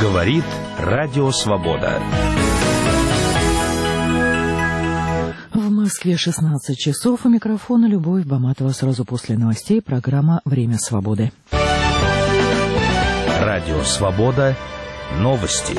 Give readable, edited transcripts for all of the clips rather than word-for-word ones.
Говорит Радио Свобода. В Москве 16 часов. У микрофона Любовь Баматова. Сразу после новостей программа «Время свободы». Радио Свобода. Новости.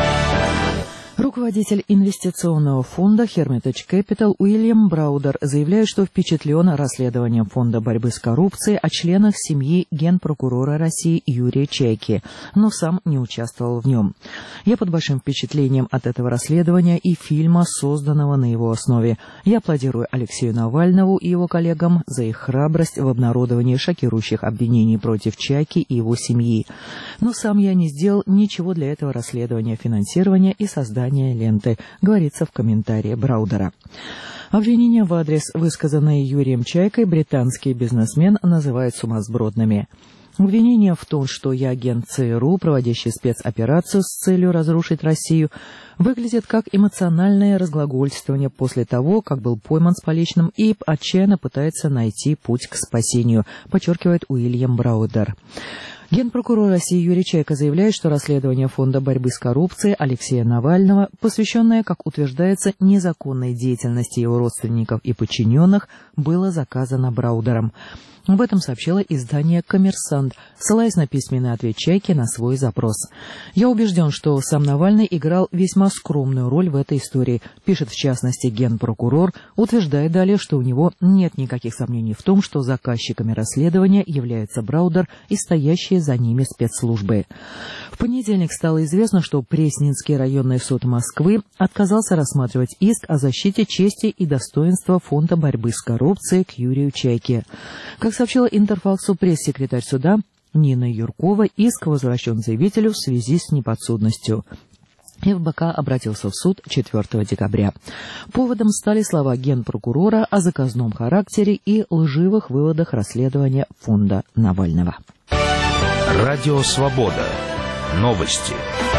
Руководитель инвестиционного фонда Hermitage Capital Уильям Браудер заявляет, что впечатлен расследованием Фонда борьбы с коррупцией о членах семьи генпрокурора России Юрия Чайки, но сам не участвовал в нем. Я под большим впечатлением от этого расследования и фильма, созданного на его основе. Я аплодирую Алексею Навальному и его коллегам за их храбрость в обнародовании шокирующих обвинений против Чайки и его семьи. Но сам я не сделал ничего для этого расследования, финансирования и создания ленты, говорится в комментарии Браудера. Обвинения в адрес, высказанные Юрием Чайкой, британский бизнесмен называет сумасбродными. Обвинение в том, что я агент ЦРУ, проводящий спецоперацию с целью разрушить Россию, выглядит как эмоциональное разглагольствование после того, как был пойман с поличным и отчаянно пытается найти путь к спасению, подчеркивает Уильям Браудер. Генпрокурор России Юрий Чайка заявляет, что расследование Фонда борьбы с коррупцией Алексея Навального, посвященное, как утверждается, незаконной деятельности его родственников и подчиненных, было заказано Браудером. Об этом сообщило издание «Коммерсант», ссылаясь на письменный ответ Чайки на свой запрос. «Я убежден, что сам Навальный играл весьма скромную роль в этой истории», пишет в частности генпрокурор, утверждая далее, что у него нет никаких сомнений в том, что заказчиками расследования являются Браудер и стоящие за ними спецслужбы. В понедельник стало известно, что Пресненский районный суд Москвы отказался рассматривать иск о защите чести и достоинства Фонда борьбы с коррупцией к Юрию Чайке. Как сообщила Интерфаксу пресс-секретарь суда Нина Юркова, иск возвращен заявителю в связи с неподсудностью. ФБК обратился в суд 4 декабря. Поводом стали слова генпрокурора о заказном характере и лживых выводах расследования фонда Навального. Радио Свобода. Новости.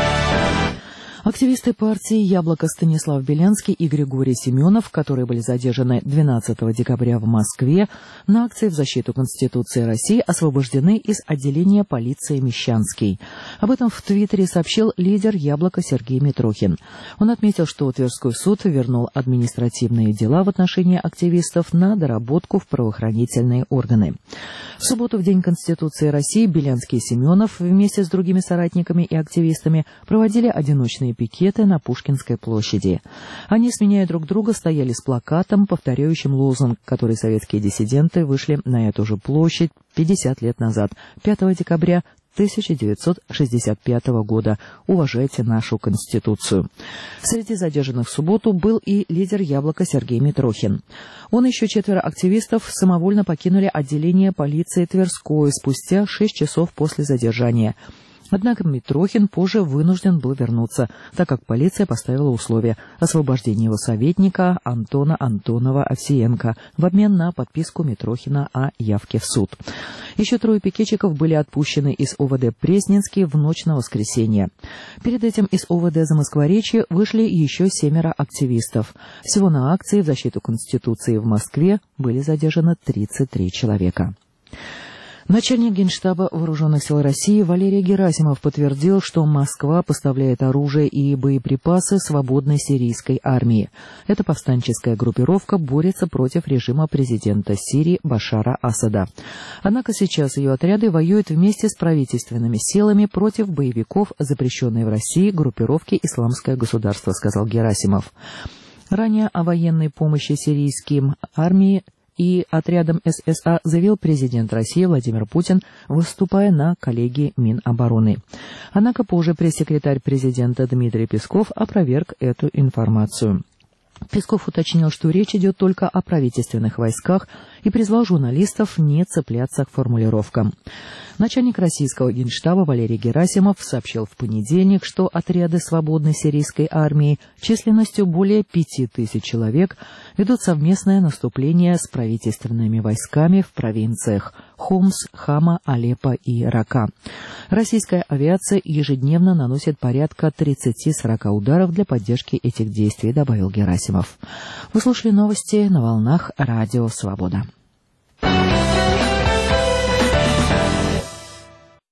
Активисты партии «Яблоко» Станислав Белянский и Григорий Семенов, которые были задержаны 12 декабря в Москве на акции в защиту Конституции России, освобождены из отделения полиции Мещанский. Об этом в Твиттере сообщил лидер «Яблоко» Сергей Митрохин. Он отметил, что Тверской суд вернул административные дела в отношении активистов на доработку в правоохранительные органы. В субботу, в День Конституции России, Белянский и Семенов вместе с другими соратниками и активистами проводили одиночные пикеты на Пушкинской площади. Они, сменяя друг друга, стояли с плакатом, повторяющим лозунг, который советские диссиденты вышли на эту же площадь 50 лет назад, 5 декабря 1965 года. «Уважайте нашу Конституцию». Среди задержанных в субботу был и лидер «Яблока» Сергей Митрохин. Он и еще 4 активистов самовольно покинули отделение полиции Тверской спустя 6 часов после задержания. Однако Митрохин позже вынужден был вернуться, так как полиция поставила условие освобождения его советника Антона Антонова-Овсиенко в обмен на подписку Митрохина о явке в суд. Еще 3 пикетчиков были отпущены из ОВД Пресненский в ночь на воскресенье. Перед этим из ОВД Замоскворечье вышли еще 7 активистов. Всего на акции в защиту Конституции в Москве были задержаны 33 человека. Начальник Генштаба Вооруженных сил России Валерий Герасимов подтвердил, что Москва поставляет оружие и боеприпасы свободной сирийской армии. Эта повстанческая группировка борется против режима президента Сирии Башара Асада. Однако сейчас ее отряды воюют вместе с правительственными силами против боевиков, запрещенной в России группировки «Исламское государство», сказал Герасимов. Ранее о военной помощи сирийским армии и отрядом ССА заявил президент России Владимир Путин, выступая на коллегии Минобороны. Однако позже пресс-секретарь президента Дмитрий Песков опроверг эту информацию. Песков уточнил, что речь идет только о правительственных войсках и призвал журналистов не цепляться к формулировкам. Начальник российского Генштаба Валерий Герасимов сообщил в понедельник, что отряды свободной сирийской армии численностью более 5000 человек ведут совместное наступление с правительственными войсками в провинциях Хомс, Хама, Алеппо и Рака. Российская авиация ежедневно наносит порядка 30-40 ударов для поддержки этих действий, добавил Герасимов. Вы слушали новости на волнах Радио Свобода.